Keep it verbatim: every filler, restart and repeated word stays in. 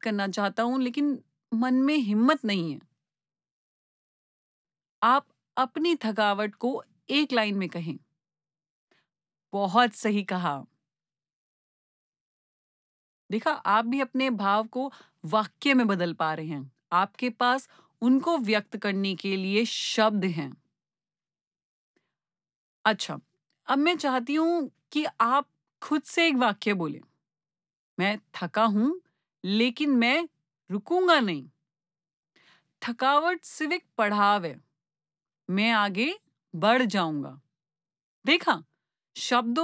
करना चाहता हूँ लेकिन मन में हिम्मत नहीं है। आप अपनी थकावट को एक लाइन में कहें। बहुत सही कहा। देखा, आप भी अपने भाव को वाक्य में बदल पा रहे हैं। आपके पास उनको व्यक्त करने के लिए शब्द हैं। अच्छा, अब मैं चाहती हूँ कि आप खुद से एक वाक्य बोलें। मैं थका हूँ, लेकिन मैं रुकूंगा नहीं। थकावट सिर्फ एक पड़ाव है। मैं आगे बढ़ जाऊंगा। देखा, शब्दों